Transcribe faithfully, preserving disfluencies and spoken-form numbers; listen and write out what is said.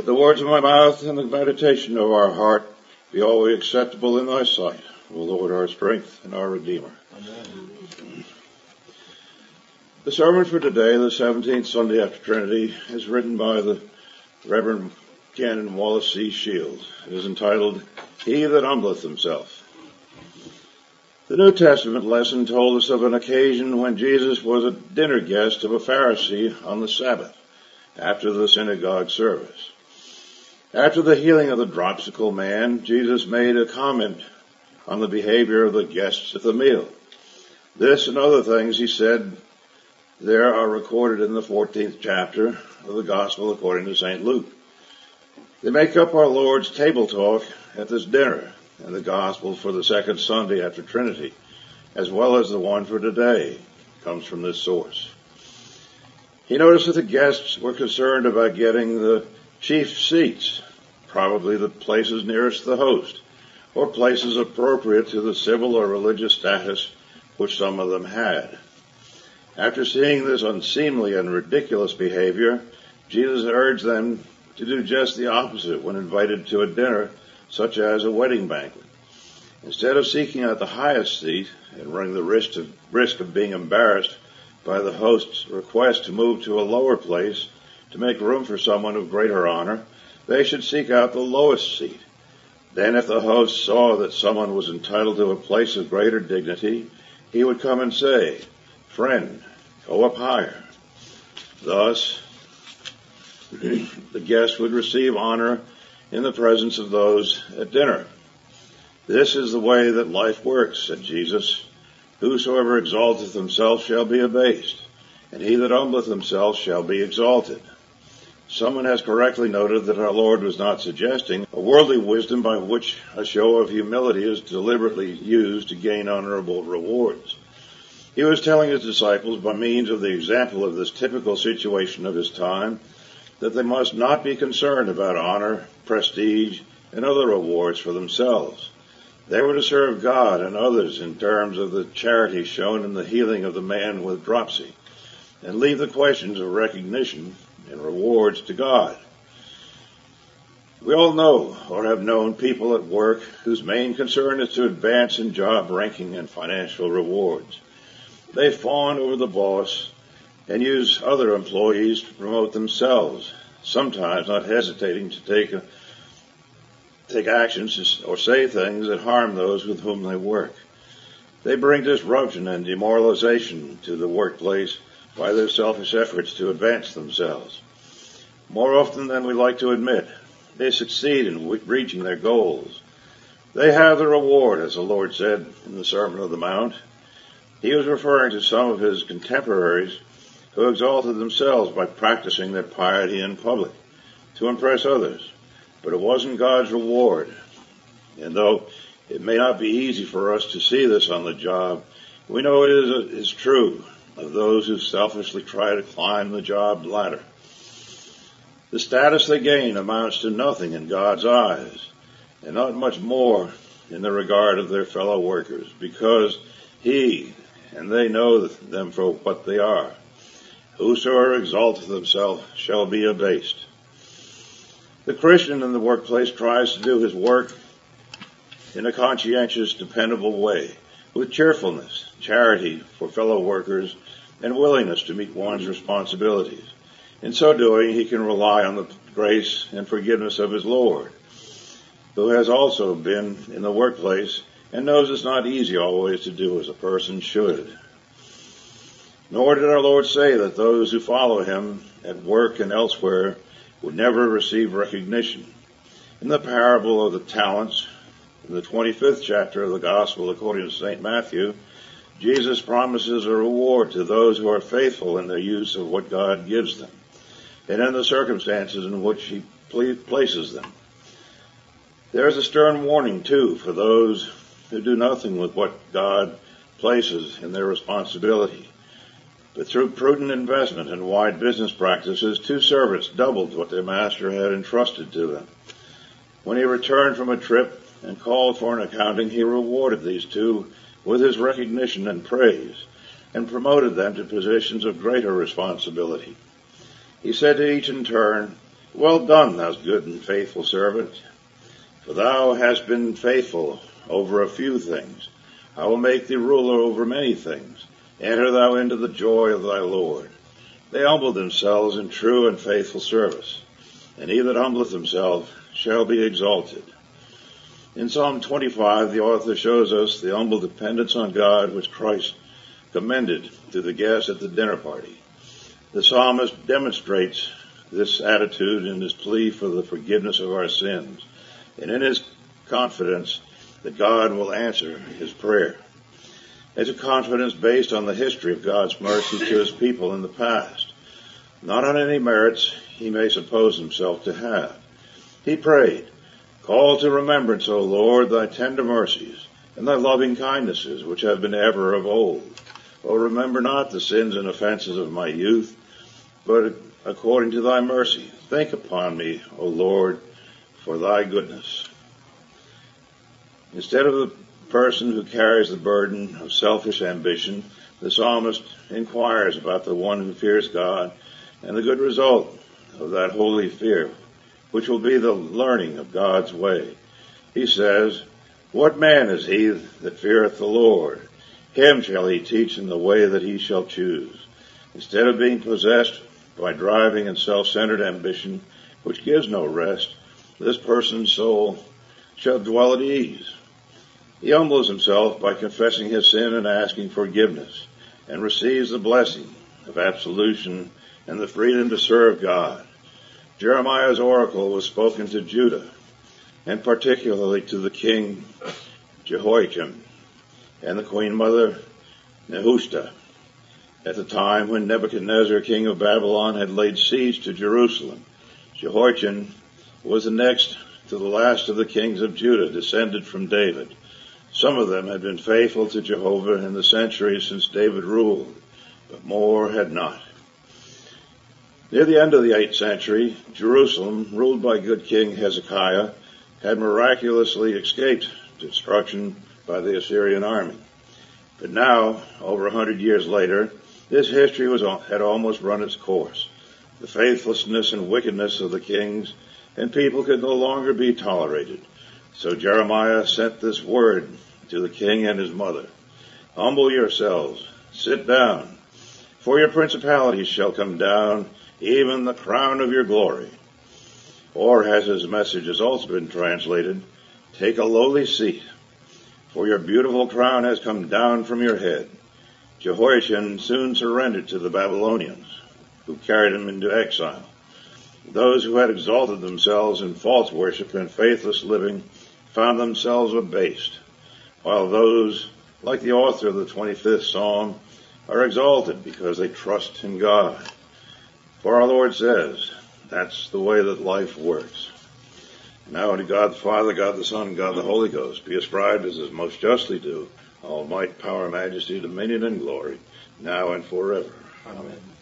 Let the words of my mouth and the meditation of our heart be always acceptable in thy sight, O Lord, our strength and our Redeemer. Amen. The sermon for today, the seventeenth Sunday after Trinity, is written by the Reverend Canon Wallace C. Shields. It is entitled, He That Humbleth Himself. The New Testament lesson told us of an occasion when Jesus was a dinner guest of a Pharisee on the Sabbath, after the synagogue service. After the healing of the dropsical man, Jesus made a comment on the behavior of the guests at the meal. This and other things he said there are recorded in the fourteenth chapter of the Gospel according to Saint Luke. They make up our Lord's table talk at this dinner and the Gospel for the second Sunday after Trinity, as well as the one for today, comes from this source. He noticed that the guests were concerned about getting the chief seats, probably the places nearest the host, or places appropriate to the civil or religious status which some of them had. After seeing this unseemly and ridiculous behavior, Jesus urged them to do just the opposite when invited to a dinner such as a wedding banquet. Instead of seeking out the highest seat and running the risk of, risk of being embarrassed by the host's request to move to a lower place to make room for someone of greater honor, they should seek out the lowest seat. Then if the host saw that someone was entitled to a place of greater dignity, he would come and say, "Friend, go up higher." Thus, the guest would receive honor in the presence of those at dinner. This is the way that life works, said Jesus. Whosoever exalteth himself shall be abased, and he that humbleth himself shall be exalted. Someone has correctly noted that our Lord was not suggesting a worldly wisdom by which a show of humility is deliberately used to gain honorable rewards. He was telling his disciples, by means of the example of this typical situation of his time, that they must not be concerned about honor, prestige, and other rewards for themselves. They were to serve God and others in terms of the charity shown in the healing of the man with dropsy, and leave the questions of recognition and rewards to God. We all know or have known people at work whose main concern is to advance in job ranking and financial rewards. They fawn over the boss and use other employees to promote themselves, sometimes not hesitating to take a, take actions or say things that harm those with whom they work. They bring disruption and demoralization to the workplace by their selfish efforts to advance themselves. More often than we like to admit, they succeed in reaching their goals. They have the reward, as the Lord said in the Sermon on the Mount. He was referring to some of his contemporaries who exalted themselves by practicing their piety in public to impress others. But it wasn't God's reward. And though it may not be easy for us to see this on the job, we know it is, is true of those who selfishly try to climb the job ladder. The status they gain amounts to nothing in God's eyes, and not much more in the regard of their fellow workers, because He and they know them for what they are. Whosoever exalteth himself shall be abased. The Christian in the workplace tries to do his work in a conscientious, dependable way, with cheerfulness, charity for fellow workers, and willingness to meet one's responsibilities. In so doing, he can rely on the grace and forgiveness of his Lord, who has also been in the workplace and knows it's not easy always to do as a person should. Nor did our Lord say that those who follow him at work and elsewhere would never receive recognition. In the parable of the talents, in the twenty-fifth chapter of the Gospel according to Saint Matthew, Jesus promises a reward to those who are faithful in their use of what God gives them, and in the circumstances in which he places them. There is a stern warning, too, for those who do nothing with what God places in their responsibility. But through prudent investment and wide business practices, two servants doubled what their master had entrusted to them. When he returned from a trip and called for an accounting, he rewarded these two with his recognition and praise, and promoted them to positions of greater responsibility. He said to each in turn, Well done, thou good and faithful servant. For thou hast been faithful over a few things. I will make thee ruler over many things. Enter thou into the joy of thy Lord. They humbled themselves in true and faithful service, and he that humbleth himself shall be exalted. In Psalm twenty-five, the author shows us the humble dependence on God which Christ commended to the guests at the dinner party. The psalmist demonstrates this attitude in his plea for the forgiveness of our sins, and in his confidence that God will answer his prayer. It's a confidence based on the history of God's mercy to his people in the past, not on any merits he may suppose himself to have. He prayed, "Call to remembrance, O Lord, thy tender mercies, and thy loving kindnesses, which have been ever of old. O remember not the sins and offenses of my youth, but according to thy mercy, think upon me, O Lord, for thy goodness." Instead of the person who carries the burden of selfish ambition, the psalmist inquires about the one who fears God and the good result of that holy fear, which will be the learning of God's way. He says, "What man is he that feareth the Lord? Him shall he teach in the way that he shall choose." Instead of being possessed by driving and self-centered ambition, which gives no rest, this person's soul shall dwell at ease. He humbles himself by confessing his sin and asking forgiveness, and receives the blessing of absolution and the freedom to serve God. Jeremiah's oracle was spoken to Judah, and particularly to the king Jehoiakim and the queen mother Nehushta, at the time when Nebuchadnezzar, king of Babylon, had laid siege to Jerusalem. Jehoiakim was the next to the last of the kings of Judah, descended from David. Some of them had been faithful to Jehovah in the centuries since David ruled, but more had not. Near the end of the eighth century, Jerusalem, ruled by good King Hezekiah, had miraculously escaped destruction by the Assyrian army. But now, over a hundred years later, this history was, had almost run its course. The faithlessness and wickedness of the kings and people could no longer be tolerated. So Jeremiah sent this word to the king and his mother: "Humble yourselves, sit down, for your principalities shall come down, even the crown of your glory." Or, as his message has also been translated, "Take a lowly seat, for your beautiful crown has come down from your head." Jehoiachin soon surrendered to the Babylonians, who carried him into exile. Those who had exalted themselves in false worship and faithless living found themselves abased, while those, like the author of the twenty-fifth Psalm, are exalted because they trust in God. For our Lord says, that's the way that life works. Now unto God the Father, God the Son, and God the Holy Ghost be ascribed as is most justly due all might, power, majesty, dominion, and glory, now and forever. Amen.